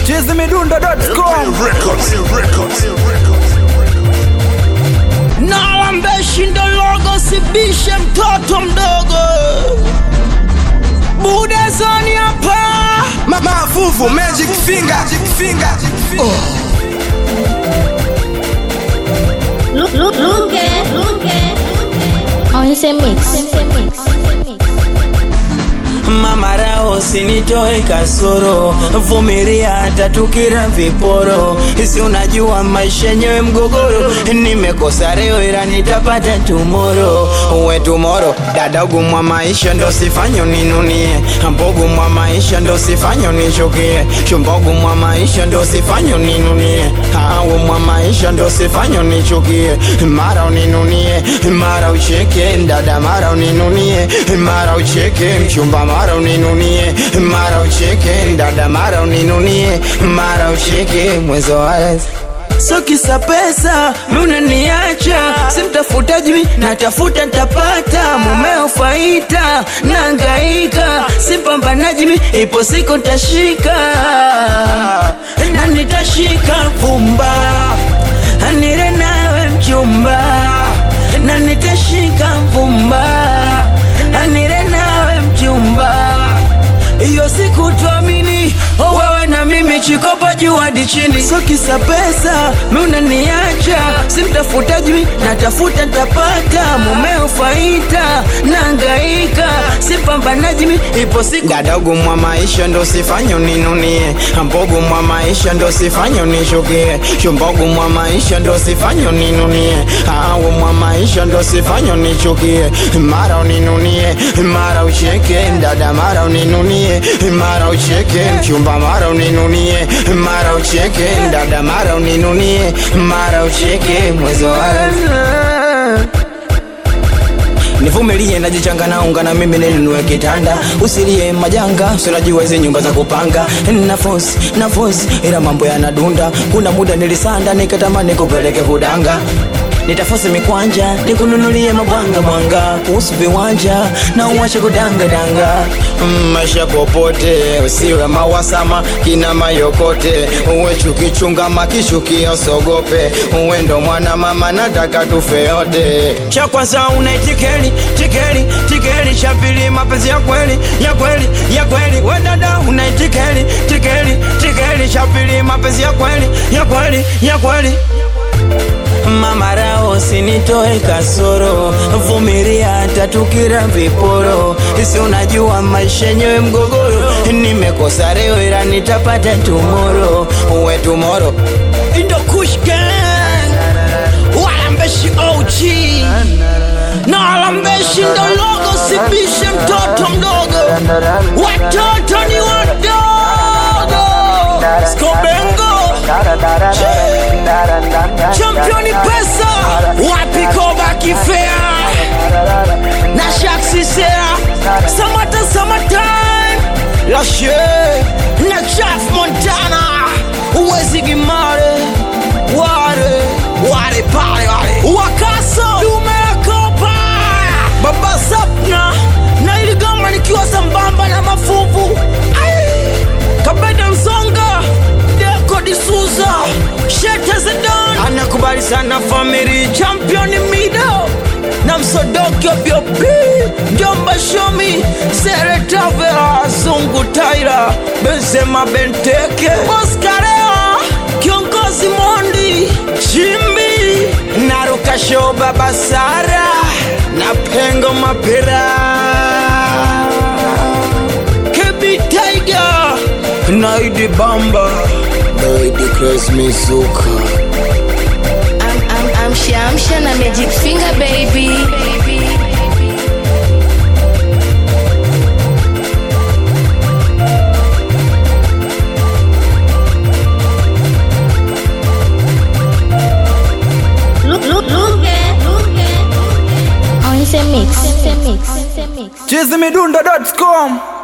chizimidundo.com. Nalambeshi ndo logo, sibishe mtoto mdogo. Budezoni hapa Mavuvu Magic Finger. On the mix. Mama rao sinitoe kasoro, vumilia hata tukira viporo. Isi unajua maisha yenyewe mgogoro, nimekosa leo ila nitapata tomorrow. Uwe tomorrow, dada ugumwa maisha ndo sifanyo ninunie. Mbogu mwa maisha ndo sifanyo nichukie. Shumbogu mwa maisha ndo sifanyo ninunie. Hawa mwa maisha ndo sifanyo nichukie. Mara uninunie, mara ucheke. Dada mara uninunie, mara ucheke. Mchumba mara uninunie, mara ucheke. Dada mara uninunie, mara ucheke. Mwezo wazi so kisa pesa, muna niacha. Simtafuta jimi, natafuta ntapata. Mumeo faita, nangaika. Simpambana jimi, ipo siku ntashika. Na nitashika vumba, nire nawe mchumba. Na nitashika vumba, nire nawe mchumba. Iyo siku tuamini, wewe na mimi chikopa juu hadi chini. So kisa pesa, muna niacha. Simtafuta jimi, natafuta ntapata. Mumeo faita, nangaika. Simpambana jimi, ipo siku. Dadagu mwa maisha ndo sifanyo ninunie. Mbogu mwa maisha ndo sifanyo nishukie. Shumbogu mwa maisha ndo sifanyo ninunie. Hawa mwa maisha ndo sifanyo nichukie. Mara uninunie, mara ucheke. Dada mara uninunie, mara ucheke. Mchumba mara uninunie, mara ucheke. Dada mara uninunie, mara ucheke. Mwezo wazi nivumilie, najichanga na unga na mimi ninunue kitanda. Usilie majanga, unajua hizi nyumba za kupanga. Na force ila mambo yanadunda. Kuna muda nilisanda nikatamani kupeleke kudanga. Nitafosi mikwanja, nikununulie mabwanga. Kuhusu viwanja, na uwache kudanga. Maisha popote, usiwe mawasama kina mayokote. Uwe chukichunga makishukia sogope. Uwe ndo mwana mama nataka tufe yote. Cha kwanza unaitikeli, tikeli. Cha pili mapenzi ya kweli. We dada unaitikeli, tikeli. Cha pili mapenzi ya kweli. Mama rao sinitoe kasoro, vumilia hata tukira viporo. Isi unajua maisha yenyewe mgogoro, nimekosa leo ila nitapata tomorrow. Uwe tomorrow Indo Kush Gang, Walambeshi OG. Na Walambeshi ndo logo, sibishe mtoto mdogo. Watoto ni wadogo. Skobengo Championi pesa, wapi koba kifea. Na shaksi sea, summertime. Lashe, na Chaf Montana. Uwezi gimare, ware pale. Wakaso, dumea kopa. Baba Sapna, na iligama nikiwa sambamba na mafuvu. Kabeda Mzonga, Deko D'Souza, Shete Zedon. Anakubali sana family, champion mido. Na Msodoki Obiopi, Jomba Shomi, Sere Tavera, Zungu Taira, Benzema Benteke, Oscareo, Kiongozi Mondi, Jimbi, Naruka Show Baba Sara, na Pengo Mapira, Kebi Tiger, Naidi Bamba, Naidi Chris Mizuka. Amsha na Magic Finger baby. On the mix. chizimidundo.com.